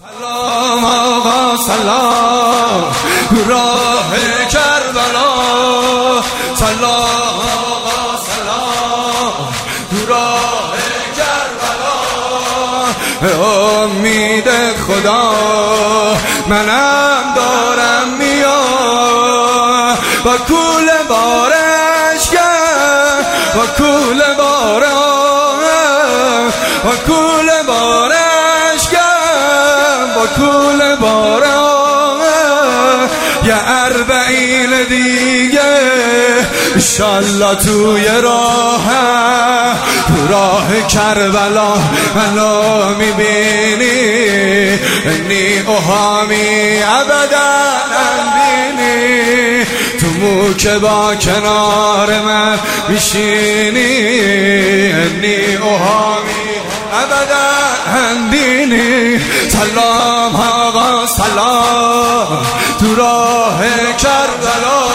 سلام آقا سلام راه کربلا، سلام آقا سلام راه کربلا. امید خدا منم دارم میام با کول بارش گم، با کول بارم، با کول بارش گم، با کول بارم. یه 40 دیگه انشالله توی راه کربلا منو میبینی، انی اوهامی ابدا نبینی، تو مو که با کنار من میشینی، انی اوهامی ابدا نبینی. سلام آقا سلام تو راه کربلا،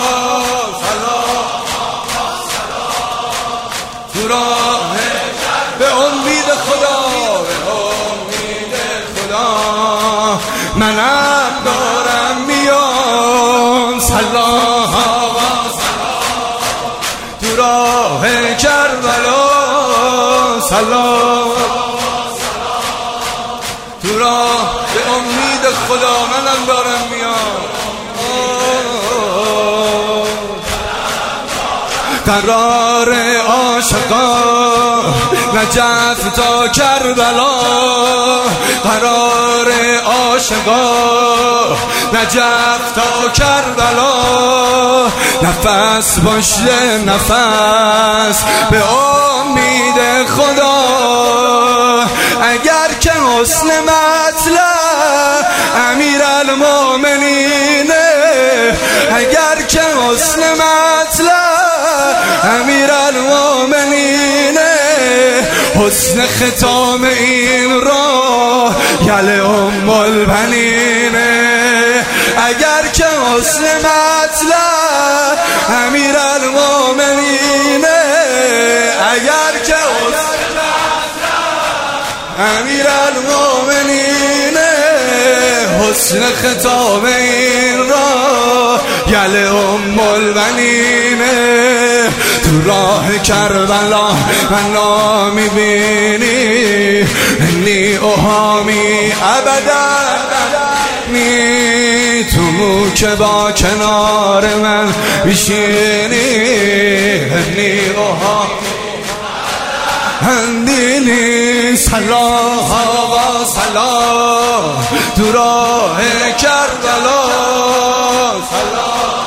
به امید خدا، به امید خدا منم دارم میام. سلام آقا سلام تو راه کربلا، سلام تو راه، به امید خدا منم دارم میام. قرار عاشقا نجف تا کربلا، قرار عاشقا نجف تا کربلا. نفس باشه نفس به امید خدا، اگر که حسن مطلب امیرالمومنینه، اگر که حسن مطلب امیرالمومنینه، حسن ختام این راه یل ام البنینه. اگر که حسن مطلب امیرالمومنینه، اگر که حسن امیرالمومنینه، حسن ختام این راه یل ام البنینه. تو راه کربلا منو میبینی، انی اوهامی ابدا نی، تو مو که با کنار من میشینی، انی اوهامی هندینی. سلام آقا سلام تو راه کربلا، سلام